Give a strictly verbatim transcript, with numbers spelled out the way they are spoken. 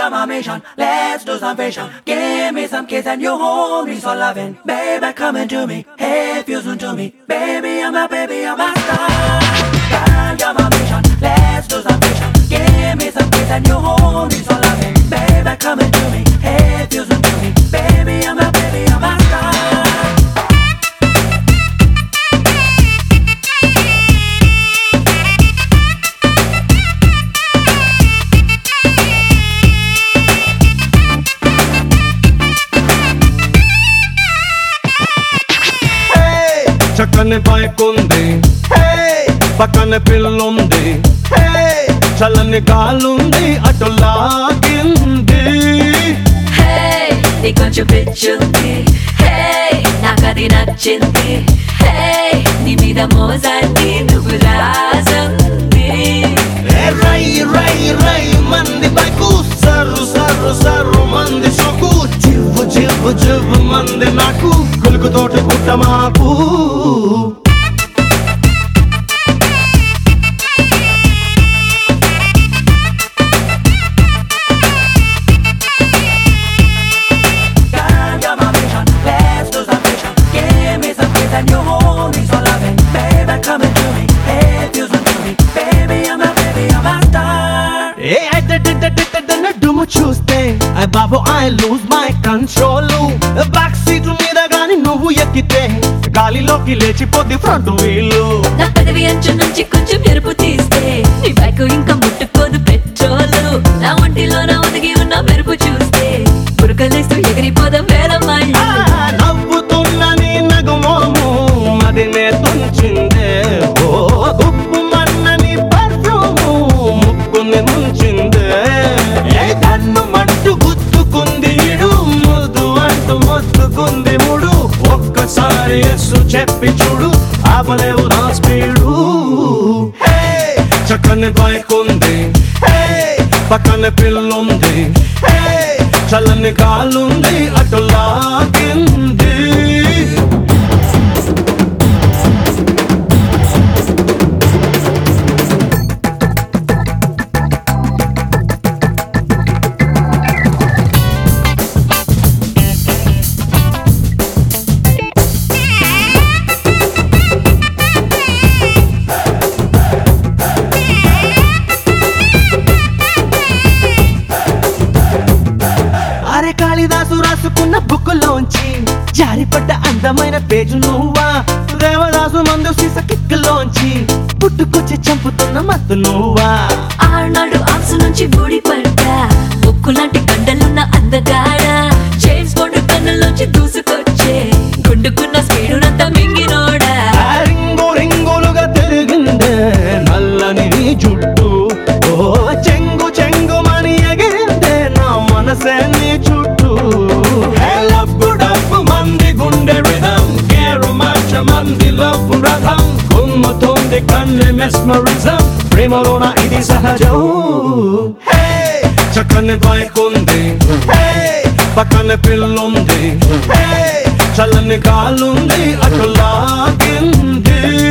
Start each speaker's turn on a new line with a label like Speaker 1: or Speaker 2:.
Speaker 1: you're my mission. Let's do some vision. Give me some kiss and you hold me so loving. Baby, come into me. Hey, fusion to me. Baby, I'm a baby, I'm a star. Girl, you're my mission. Let's do some vision. Give me some kiss and you hold me so loving. Baby, come into me. Hey, fusion to me. Baby, I'm a baby, I'm a star.
Speaker 2: చక్కని పైకుంది హే పక్కన పిల్లుంది హే చల్లని గాలుంది అటు లాగింది
Speaker 3: హే నీ కొంచెం పిచ్చుంది హే నాకది నచ్చింది హే నీ మీద మోజంది నువ్వు రాజంది
Speaker 2: రై రై రై మంది బైకు సర్రు సర్రు సర్రు మంది సొక్కు జివ్వు జివ్వు జివ్వు మంది నాకు కొలుకు తోట పుట్ట మాకు డుము చూస్తే బాబు I lose my control back seat మీద గాని నువ్వు ఎక్కితే గాలిలోకి లేచిపోద్ది ఫ్రంట్ వీలు
Speaker 3: నా పదవి అంచు నుంచి కొంచెం ఎరుపు తీస్తే నీ బైక్ ఇంకా ముట్టుకోదు పెట్రోలు నా ఒంటిలో నా ఒదిగి ఉన్న మెరుపు చూస్తే పురకలేస్తూ ఎగిరిపోదాం వేల మైళ్ళు
Speaker 2: నవ్వుతున్న నీ నగుమోము మదినే తుంచిందే ఓ ఉప్పు మన్న నీ పర్ఫ్యూము ముక్కుని ముంచిందే కన్ను మంటు గుర్తుకుంది ఇడు ముద్దు అంటూ మొత్తుకుంది ముడు ఒక్కసారి ఎస్సు చెప్పి చూడు ఆపలేవు నా స్పీడు చక్కని బైక్ ఉంది పక్కన పిల్లుంది చల్లని గాలుంది అటు లాగింది కాళిదాసు రాసుకున్న బుక్కులోంచి జారిపడ్డ అందమైన పేజు నువ్వా దేవదాసు మందు సీస కిక్కులోంచి పుట్టుకొచ్చి చంపుతున్న మత్తు నువ్వా
Speaker 3: ఆనాడు ఆంసు నుంచి ఊడిపడ్డా ఉక్కు లాంటి కండలున్న అందగాడ చైన్స్ బోర్డు కన్నులోంచి దూసుకొచ్చే గుండుకున్న స్పీడునంతా మింగినోడా
Speaker 2: రింగు రింగులుగా తిరిగిందే నల్లని జుట్టు ఓ చెంగు చెంగు మని ఎగిరిందే నా మనసే నీ చుట్టూ లవ్వు డబ్బు మంది గుండె రిధం కేరు మార్చ మంది లవ్వు రథం కుమ్ముతుంది కన్ను మెస్మరిజం ప్రేమలోన ఇది సహజం చక్కని బైక్ ఉంది పక్కన పిల్లుంది చల్లని గాలుంది అటు లాగింది